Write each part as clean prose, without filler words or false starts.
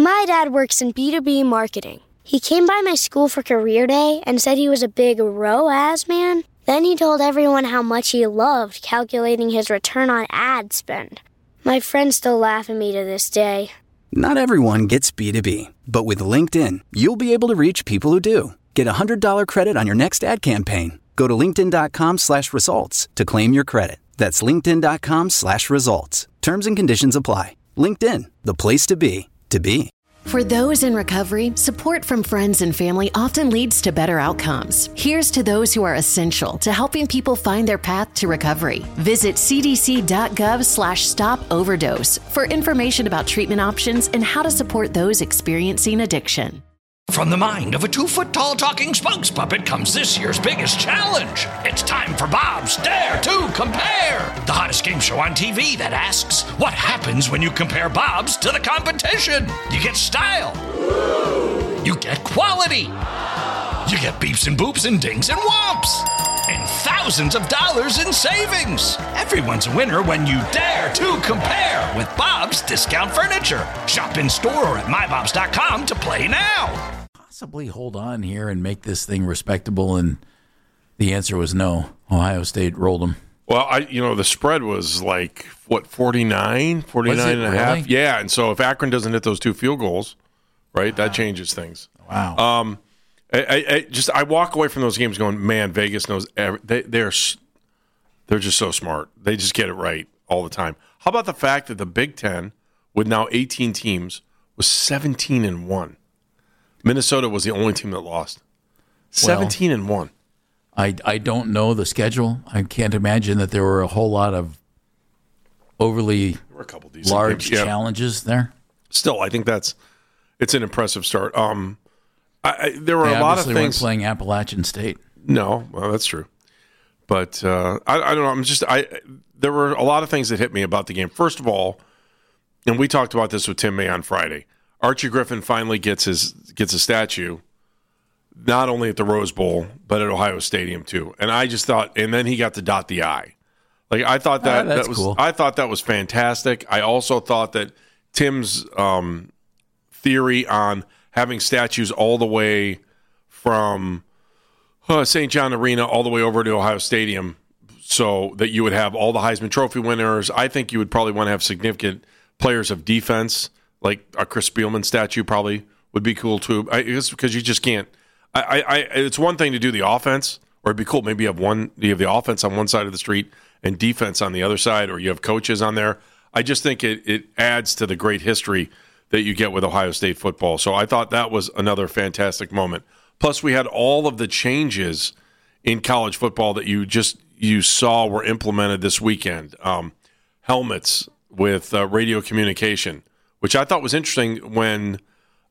My dad works in B2B marketing. He came by my school for career day and said he was a big ROAS man. Then he told everyone how much he loved calculating his return on ad spend. My friends still laugh at me to this day. Not everyone gets B2B, but with LinkedIn, you'll be able to reach people who do. Get a $100 credit on your next ad campaign. Go to linkedin.com/results to claim your credit. That's linkedin.com/results. Terms and conditions apply. LinkedIn, the place to be, to be. For those in recovery, support from friends and family often leads to better outcomes. Here's to those who are essential to helping people find their path to recovery. Visit cdc.gov/stop-overdose for information about treatment options and how to support those experiencing addiction. From the mind of a 2-foot-tall talking spokes puppet comes this year's biggest challenge. It's time for Bob's Dare to Compare, the hottest game show on TV that asks, what happens when you compare Bob's to the competition? You get style. You get quality. You get beeps and boops and dings and whomps. And thousands of dollars in savings. Everyone's a winner when you dare to compare with Bob's Discount Furniture. Shop in store or at mybobs.com to play now. Possibly hold on here and make this thing respectable, and the answer was no. Ohio State rolled them. Well, the spread was like, 49 and a half? Really? Yeah, and so if Akron doesn't hit those 2 field goals, right, that changes things. Wow. I walk away from those games going, man, Vegas knows they're just so smart. They just get it right all the time. How about the fact that the Big Ten, with now 18 teams, was 17-1? Minnesota was the only team that lost. 17-1. I don't know the schedule. I can't imagine that there were a whole lot of overly large challenges there. Still, I think it's an impressive start. There were a lot of things. Weren't playing Appalachian State. No, well, that's true. But I don't know. There were a lot of things that hit me about the game. First of all, and we talked about this with Tim May on Friday. Archie Griffin finally gets a statue, not only at the Rose Bowl but at Ohio Stadium too. And I just thought, and then he got to dot the I. Like I thought that was cool. I thought that was fantastic. I also thought that Tim's theory on having statues all the way from St. John Arena all the way over to Ohio Stadium, so that you would have all the Heisman Trophy winners. I think you would probably want to have significant players of defense. Like a Chris Spielman statue probably would be cool too. Because you just can't. It's one thing to do the offense, or it'd be cool. Maybe you have the offense on one side of the street and defense on the other side, or you have coaches on there. I just think it adds to the great history that you get with Ohio State football. So I thought that was another fantastic moment. Plus, we had all of the changes in college football that you saw were implemented this weekend. Helmets with radio communication, which I thought was interesting when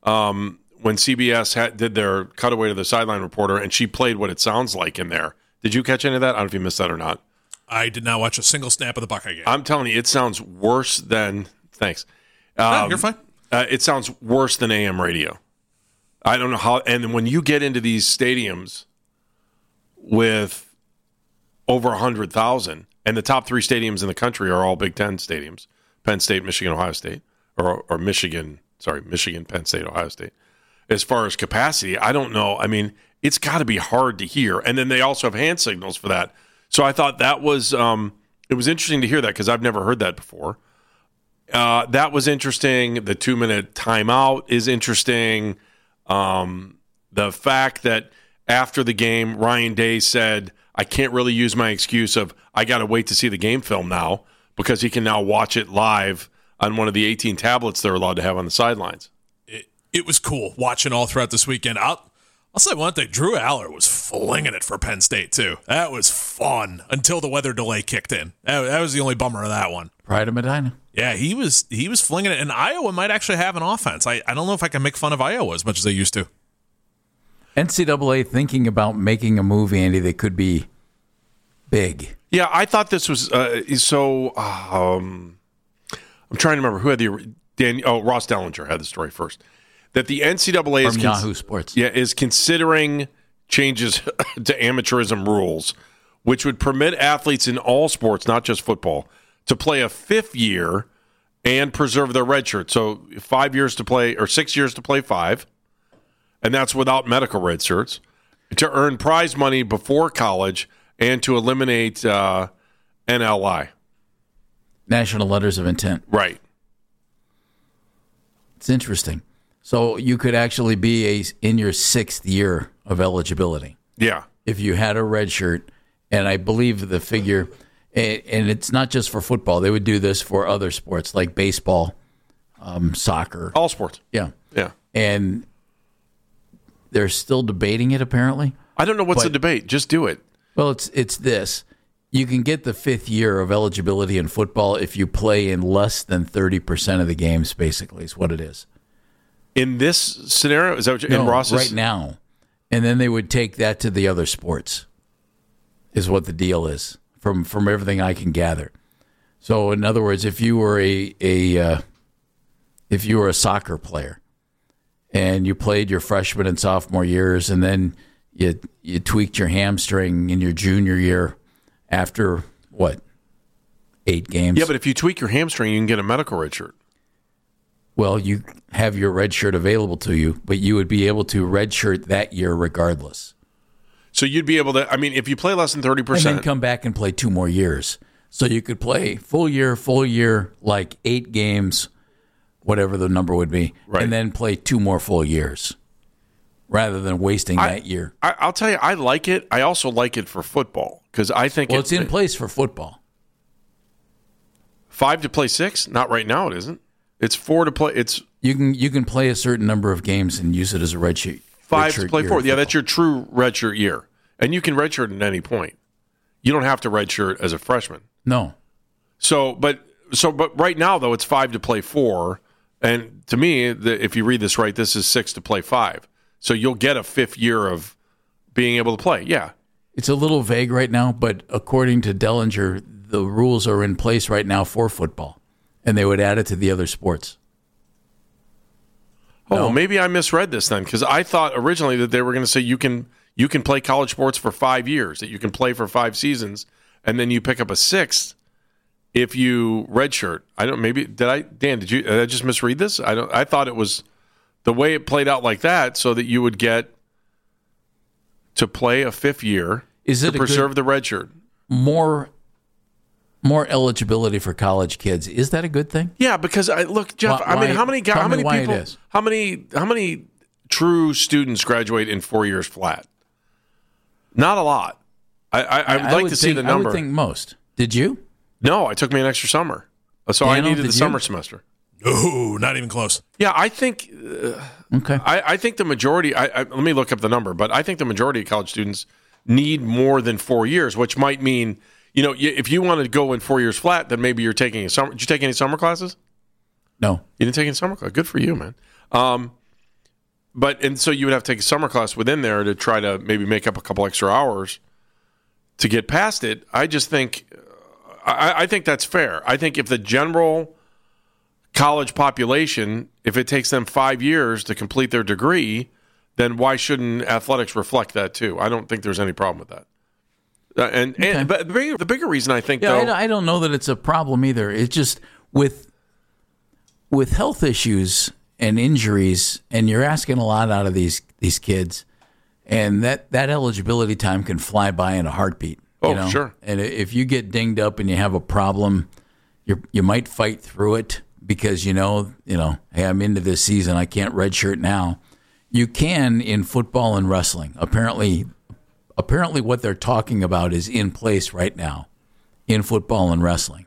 CBS did their cutaway to the sideline reporter, and she played what it sounds like in there. Did you catch any of that? I don't know if you missed that or not. I did not watch a single snap of the Buckeye game. I'm telling you, it sounds worse than – thanks. No, you're fine. It sounds worse than AM radio. I don't know how – and when you get into these stadiums with over 100,000, and the top 3 stadiums in the country are all Big Ten stadiums, Penn State, Michigan, Ohio State, or Michigan, Penn State, Ohio State. As far as capacity, I don't know. I mean, it's got to be hard to hear. And then they also have hand signals for that. So I thought that was it was interesting to hear that because I've never heard that before. That was interesting. The 2-minute timeout is interesting. The fact that after the game, Ryan Day said, I can't really use my excuse of I got to wait to see the game film now because he can now watch it live on one of the 18 tablets they're allowed to have on the sidelines. It was cool watching all throughout this weekend. I'll say one thing. Drew Aller was flinging it for Penn State, too. That was fun until the weather delay kicked in. That was the only bummer of that one. Pride of Medina. Yeah, he was flinging it. And Iowa might actually have an offense. I don't know if I can make fun of Iowa as much as they used to. NCAA thinking about making a move, Andy, that could be big. Yeah, I thought this was so. I'm trying to remember who had Ross Dellinger had the story first. That the NCAA from Yahoo Sports, is considering changes to amateurism rules, which would permit athletes in all sports, not just football, to play a 5th year and preserve their red shirt. So 5 years to play, or 6 years to play 5, and that's without medical red shirts, to earn prize money before college and to eliminate NLI. National Letters of Intent. Right. It's interesting. So you could actually be in your 6th year of eligibility. Yeah. If you had a red shirt, and I believe the figure, and it's not just for football. They would do this for other sports like baseball, soccer. All sports. Yeah. Yeah. And they're still debating it, apparently. I don't know what's the debate. Just do it. Well, it's this. You can get the 5th year of eligibility in football if you play in less than 30% of the games, basically, is what it is. In this scenario? Is that what in Ross's? Right now. And then they would take that to the other sports, is what the deal is, from everything I can gather. So, in other words, if you were a soccer player and you played your freshman and sophomore years, and then you tweaked your hamstring in your junior year after, 8 games? Yeah, but if you tweak your hamstring, you can get a medical red shirt. Well, you have your red shirt available to you, but you would be able to red shirt that year regardless. So you'd be able to, if you play less than 30%. And then come back and play 2 more years. So you could play full year, like 8 games, whatever the number would be, right, and then play 2 more full years rather than wasting that year. I'll tell you, I like it. I also like it for football because I think it's in place for football. 5 to play 6? Not right now, it isn't. It's 4 to play. It's you can play a certain number of games and use it as a red shirt. 5 to play 4. Yeah, that's your true redshirt year, and you can redshirt at any point. You don't have to redshirt as a freshman. No. But right now though, it's 5 to play 4, and to me, if you read this right, this is 6 to play 5. So you'll get a 5th year of being able to play. Yeah. It's a little vague right now, but according to Dellinger, the rules are in place right now for football. And they would add it to the other sports. Oh, maybe I misread this then, because I thought originally that they were going to say you can play college sports for 5 years, that you can play for 5 seasons, and then you pick up a 6th if you redshirt. Dan, did I just misread this? I thought it was the way it played out like that, so that you would get to play a 5th year to preserve the redshirt. More eligibility for college kids. Is that a good thing? Yeah, because look, Jeff. How many true students graduate in 4 years flat? Not a lot. I'd like to see the number. I would think most. Did you? No, I took me an extra summer, so I needed the summer semester. No, not even close. Yeah, I think. Okay. I think the majority. Let me look up the number, but I think the majority of college students need more than 4 years, which might mean. If you want to go in 4 years flat, then maybe you're taking a summer. Did you take any summer classes? No. You didn't take any summer class? Good for you, man. So you would have to take a summer class within there to try to maybe make up a couple extra hours to get past it. I just think, I think that's fair. I think if the general college population, if it takes them 5 years to complete their degree, then why shouldn't athletics reflect that too? I don't think there's any problem with that. But the bigger reason I think, though, I don't know that it's a problem either. It's just with health issues and injuries, and you're asking a lot out of these kids, and that eligibility time can fly by in a heartbeat. Sure. And if you get dinged up and you have a problem, you might fight through it because hey, I'm into this season. I can't redshirt now. You can in football and wrestling. Apparently what they're talking about is in place right now in football and wrestling.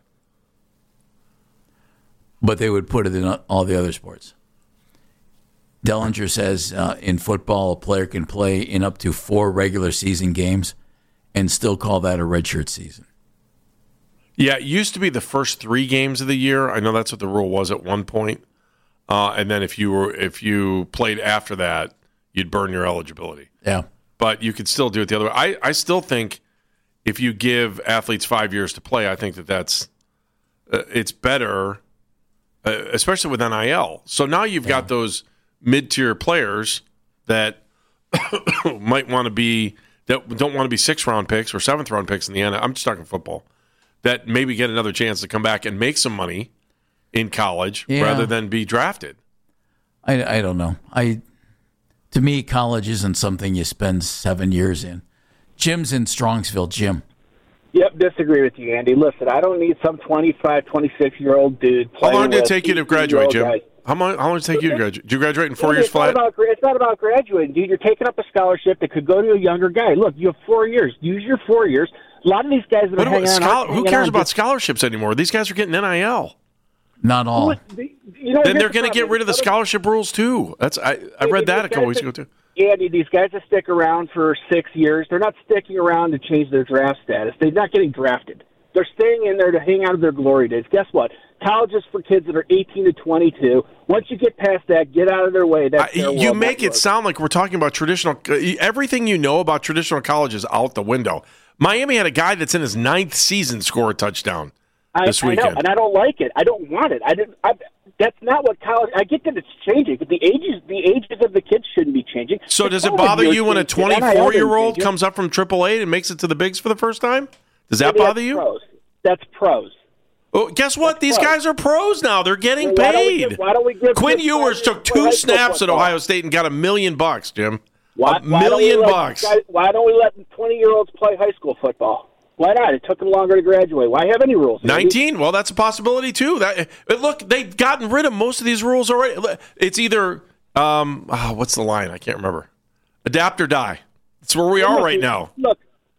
But they would put it in all the other sports. Dellinger says in football, a player can play in up to 4 regular season games and still call that a redshirt season. Yeah, it used to be the first 3 games of the year. I know that's what the rule was at one point. And then if you played after that, you'd burn your eligibility. Yeah. But you could still do it the other way. I still think if you give athletes 5 years to play, I think that's it's better, especially with NIL. So now you've got those mid-tier players that might want to be that don't want to be 6th-round picks or 7th-round picks in the end. I'm just talking football that maybe get another chance to come back and make some money in college rather than be drafted. I don't know. To me, college isn't something you spend 7 years in. Jim's in Strongsville. Jim. Yep, disagree with you, Andy. Listen, I don't need some 25, 26-year-old dude. How long did it take you to graduate, Jim? How long did it take you to graduate? Did you graduate in 4 years flat? It's not about graduating, dude. You're taking up a scholarship that could go to a younger guy. Look, you have 4 years. Use your 4 years. A lot of these guys that are hanging on. Who cares about scholarships anymore? These guys are getting NIL. Not all. Then they're going to get rid of the scholarship rules, too. I read that a couple weeks ago, too. Andy, these guys that stick around for 6 years, they're not sticking around to change their draft status. They're not getting drafted. They're staying in there to hang out of their glory days. Guess what? College is for kids that are 18 to 22. Once you get past that, get out of their way. That's their you make it sound like we're talking about traditional. Everything you know about traditional college is out the window. Miami had a guy that's in his 9th season score a touchdown this weekend. I know, and I don't like it. I don't want it. That's not what college. I get that it's changing, but the ages of the kids shouldn't be changing. So does it bother you when a 24-year-old comes up from AAA and makes it to the bigs for the first time? Does that bother you? Pros. That's pros. Oh, guess what? These guys are pros now. They're getting paid. Why don't we give Quinn Ewers took 2 snaps at Ohio State and got $1 million, Jim. $1 million. Why don't we let 20-year-olds play high school football? Why not? It took them longer to graduate. Why have any rules? 19? Well, that's a possibility, too. Look, they've gotten rid of most of these rules already. It's either, what's the line? I can't remember. Adapt or die. That's where we are right now. Look,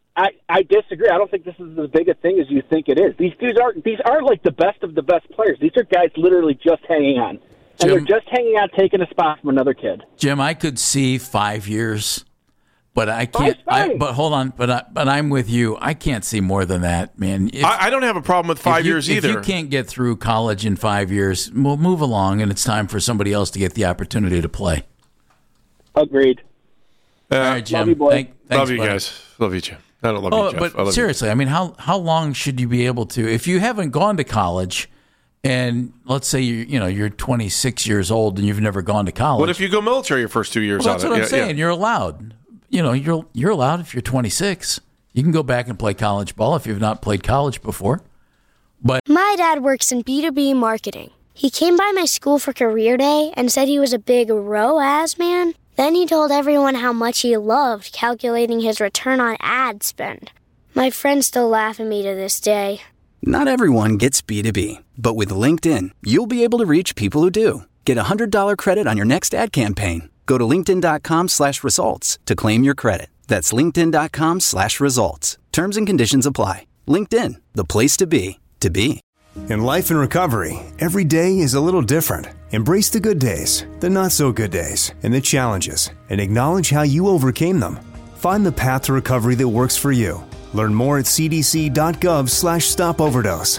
I disagree. I don't think this is as big a thing as you think it is. These aren't like the best of the best players. These are guys literally just hanging on. And they're just hanging out, taking a spot from another kid. Jim, I could see 5 years. But I can't. But hold on. But I'm with you. I can't see more than that, man. I don't have a problem with 5 years either. If you can't get through college in 5 years, we'll move along, and it's time for somebody else to get the opportunity to play. Agreed. All right, Jim. Love you, boy. Thanks, love you guys. Love you, Jim. I don't love you, Jeff. But seriously, I mean, how long should you be able to? If you haven't gone to college, and let's say you're 26 years old and you've never gone to college. What if you go military your first 2 years? That's what I'm saying. You're allowed. You're allowed if you're 26. You can go back and play college ball if you've not played college before. But my dad works in B2B marketing. He came by my school for career day and said he was a big ROAS man. Then he told everyone how much he loved calculating his return on ad spend. My friends still laugh at me to this day. Not everyone gets B2B, but with LinkedIn, you'll be able to reach people who do. Get a $100 credit on your next ad campaign. Go to linkedin.com/results to claim your credit. That's linkedin.com/results. Terms and conditions apply. LinkedIn, the place to be, to be. In life and recovery, every day is a little different. Embrace the good days, the not so good days, and the challenges, and acknowledge how you overcame them. Find the path to recovery that works for you. Learn more at cdc.gov/stopoverdose.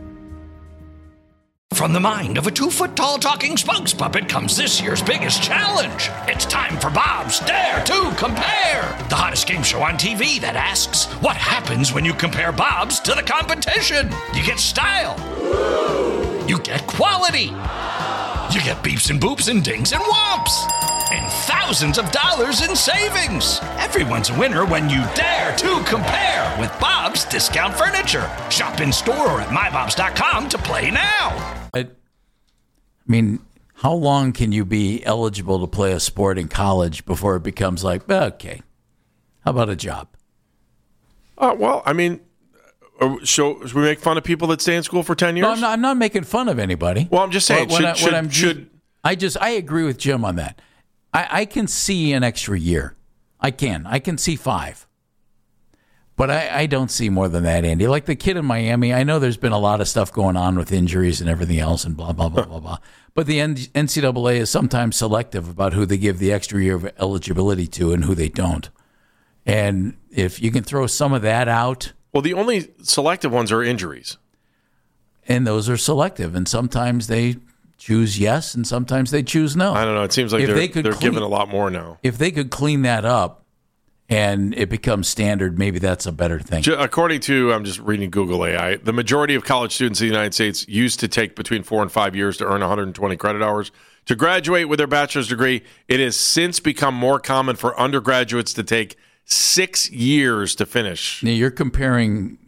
From the mind of a 2-foot-tall talking spokes puppet comes this year's biggest challenge. It's time for Bob's Dare to Compare, the hottest game show on TV that asks, what happens when you compare Bob's to the competition? You get style. You get quality. You get beeps and boops and dings and whomps. And thousands of dollars in savings. Everyone's a winner when you dare to compare with Bob's Discount Furniture. Shop in store or at mybobs.com to play now. I mean, how long can you be eligible to play a sport in college before it becomes like, okay, how about a job? Well, I mean, should we make fun of people that stay in school for 10 years? No, I'm not making fun of anybody. Well, I'm just saying, I agree with Jim on that. I can see an extra year. I can see 5. But I don't see more than that, Andy. Like the kid in Miami, I know there's been a lot of stuff going on with injuries and everything else and blah, blah, blah, blah, blah. But the NCAA is sometimes selective about who they give the extra year of eligibility to and who they don't. And if you can throw some of that out. Well, the only selective ones are injuries. And those are selective. And sometimes they choose yes and sometimes they choose no. I don't know. It seems like they're giving a lot more now. If they could clean that up, and it becomes standard, maybe that's a better thing. According to, I'm just reading Google AI, the majority of college students in the United States used to take between 4 and 5 years to earn 120 credit hours. To graduate with their bachelor's degree, it has since become more common for undergraduates to take 6 years to finish. Now you're comparing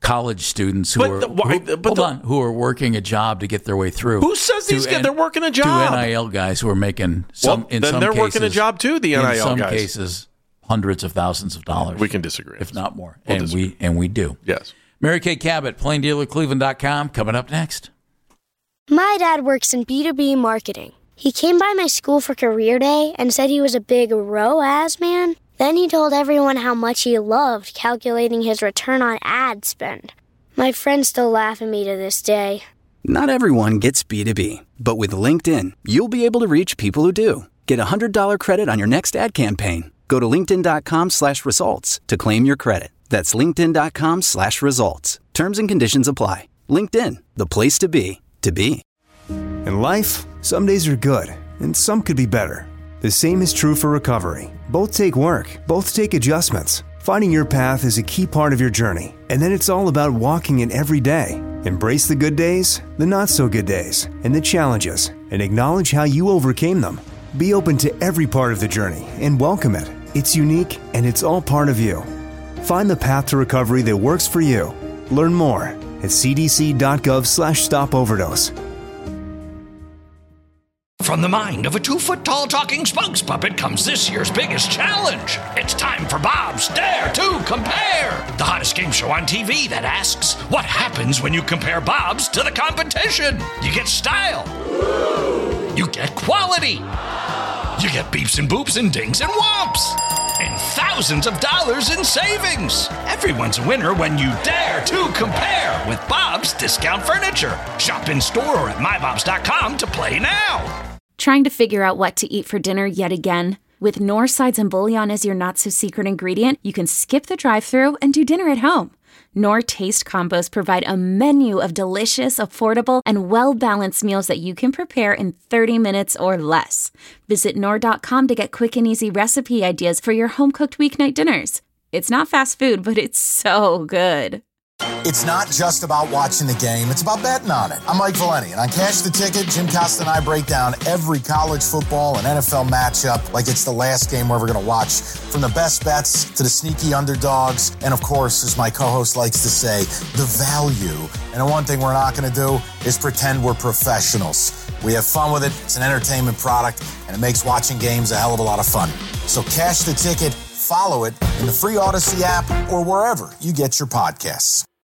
college students who are working a job to get their way through. Who says they're working a job? To NIL guys who are making working a job too. The NIL guys, in some cases, hundreds of thousands of dollars. We can disagree, if not more, we do. Yes. Mary Kay Cabot, PlainDealerCleveland.com, coming up next. My dad works in B2B marketing. He came by my school for career day and said he was a big ROAS man. Then he told everyone how much he loved calculating his return on ad spend. My friends still laugh at me to this day. Not everyone gets B2B, but with LinkedIn, you'll be able to reach people who do. Get a $100 credit on your next ad campaign. Go to linkedin.com/results to claim your credit. That's linkedin.com/results. Terms and conditions apply. LinkedIn, the place to be, to be. In life, some days are good, and some could be better. The same is true for recovery. Both take work, both take adjustments. Finding your path is a key part of your journey, and then it's all about walking it every day. Embrace the good days, the not so good days, and the challenges, and acknowledge how you overcame them. Be open to every part of the journey and welcome it. It's unique, and it's all part of you. Find the path to recovery that works for you. Learn more at cdc.gov/stopoverdose. From the mind of a 2-foot-tall talking spokes puppet comes this year's biggest challenge. It's time for Bob's Dare to Compare, the hottest game show on TV that asks, what happens when you compare Bob's to the competition? You get style. You get quality. You get beeps and boops and dings and whomps. And thousands of dollars in savings. Everyone's a winner when you dare to compare with Bob's Discount Furniture. Shop in store or at mybobs.com to play now. Trying to figure out what to eat for dinner yet again? With Knorr sides and bouillon as your not-so-secret ingredient, you can skip the drive-thru and do dinner at home. Knorr Taste Combos provide a menu of delicious, affordable, and well-balanced meals that you can prepare in 30 minutes or less. Visit Knorr.com to get quick and easy recipe ideas for your home-cooked weeknight dinners. It's not fast food, but it's so good. It's not just about watching the game, it's about betting on it. I'm Mike Valeni, and on Cash the Ticket, Jim Costa and I break down every college football and NFL matchup like it's the last game we're ever going to watch. From the best bets to the sneaky underdogs, and of course, as my co-host likes to say, the value. And the one thing we're not going to do is pretend we're professionals. We have fun with it, it's an entertainment product, and it makes watching games a hell of a lot of fun. So Cash the Ticket, follow it in the free Odyssey app or wherever you get your podcasts.